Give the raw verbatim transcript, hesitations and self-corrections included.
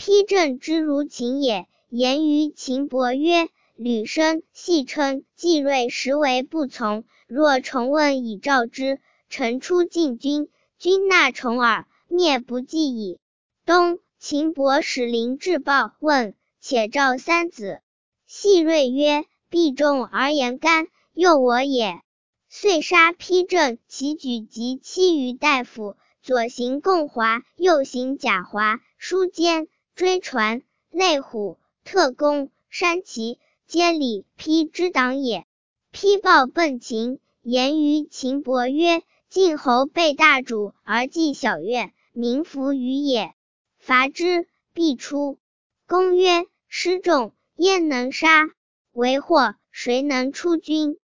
丕正之如秦也。言于秦伯曰：吕生戏称季瑞实为不从，若重问以召之，臣出进军，君纳重耳，灭不计矣。冬，秦伯使临至报问，且召三子。戏瑞曰：必重而言干，诱我也。遂杀丕正，其举及妻于大夫，左行共华，右行贾华，书监、追传、类虎、特公、山崎，皆礼丕之党也。丕报奔秦，言于秦伯曰：晋侯背大主而祭小乐，民服于也。伐之，必出。公曰：师众，焉能杀？为祸，谁能出军？